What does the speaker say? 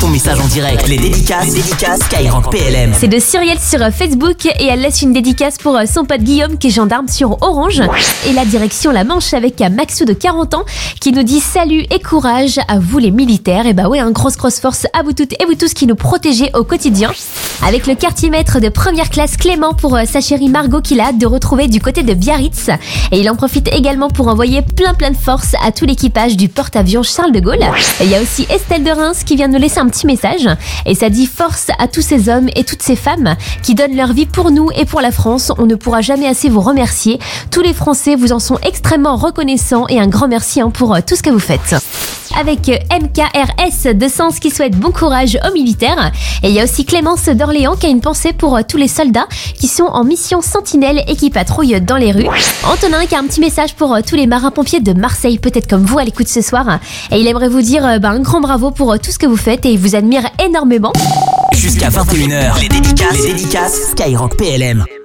ton message en direct. Les dédicaces Skyrock PLM. C'est de Cyrielle sur Facebook et elle laisse une dédicace pour son pote Guillaume qui est gendarme sur Orange. Et la direction la Manche avec Maxou de 40 ans qui nous dit salut et courage à vous les militaires. Et bah ouais, un grosse force à vous toutes et vous tous qui nous protégez au quotidien. Avec le quartier maître de première classe Clément pour sa chérie Margot qu'il a hâte de retrouver du côté de Biarritz. Et il en profite également pour envoyer plein de force à tout l'équipage du porte-avions Charles de Gaulle. Et il y a aussi Estelle de Reims qui vient de nous laisser un petit message. Et ça dit force à tous ces hommes et toutes ces femmes qui donnent leur vie pour nous et pour la France. On ne pourra jamais assez vous remercier. Tous les Français vous en sont extrêmement reconnaissants et un grand merci pour tout ce que vous faites. Avec MKRS de Sens qui souhaite bon courage aux militaires. Et il y a aussi Clémence d'Orléans qui a une pensée pour tous les soldats qui sont en mission sentinelle et qui patrouillent dans les rues. Antonin qui a un petit message pour tous les marins-pompiers de Marseille, peut-être comme vous à l'écoute ce soir. Et il aimerait vous dire un grand bravo pour tout ce que vous faites et il vous admire énormément. Jusqu'à 21h, les dédicaces Skyrock PLM.